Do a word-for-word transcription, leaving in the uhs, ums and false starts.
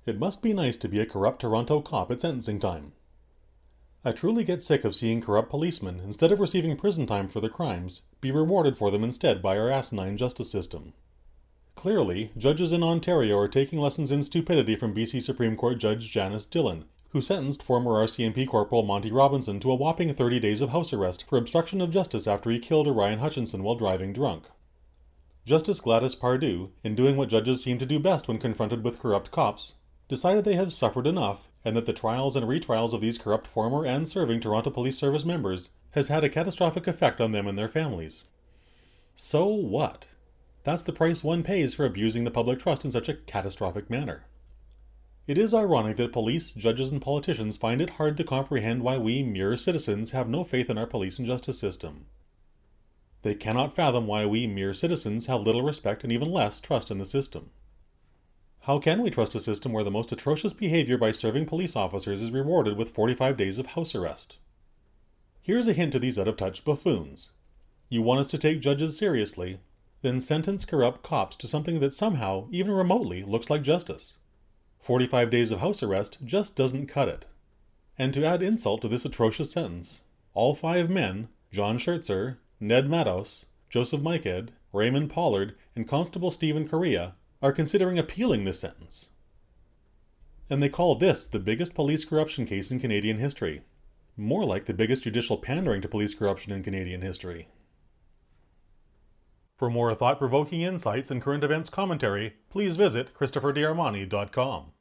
It must be nice to be a corrupt Toronto cop at sentencing time. I truly get sick of seeing corrupt policemen, instead of receiving prison time for their crimes, be rewarded for them instead by our asinine justice system. Clearly, judges in Ontario are taking lessons in stupidity from B C Supreme Court Judge Janice Dillon, who sentenced former R C M P Corporal Monty Robinson to a whopping thirty days of house arrest for obstruction of justice after he killed Orion Hutchinson while driving drunk. Justice Gladys Pardue, in doing what judges seem to do best when confronted with corrupt cops, decided they have suffered enough, and that the trials and retrials of these corrupt former and serving Toronto Police Service members has had a catastrophic effect on them and their families. So what? That's the price one pays for abusing the public trust in such a catastrophic manner. It is ironic that police, judges, and politicians find it hard to comprehend why we mere citizens have no faith in our police and justice system. They cannot fathom why we mere citizens have little respect and even less trust in the system. How can we trust a system where the most atrocious behavior by serving police officers is rewarded with forty-five days of house arrest? Here's a hint to these out-of-touch buffoons. You want us to take judges seriously? Then sentence corrupt cops to something that somehow, even remotely, looks like justice. forty-five days of house arrest just doesn't cut it. And to add insult to this atrocious sentence, all five men, John Schertzer, Ned Matos, Joseph Miked, Raymond Pollard, and Constable Stephen Correa, are considering appealing this sentence. And they call this the biggest police corruption case in Canadian history. More like the biggest judicial pandering to police corruption in Canadian history. For more thought-provoking insights and current events commentary, please visit Christopher D Armani dot com.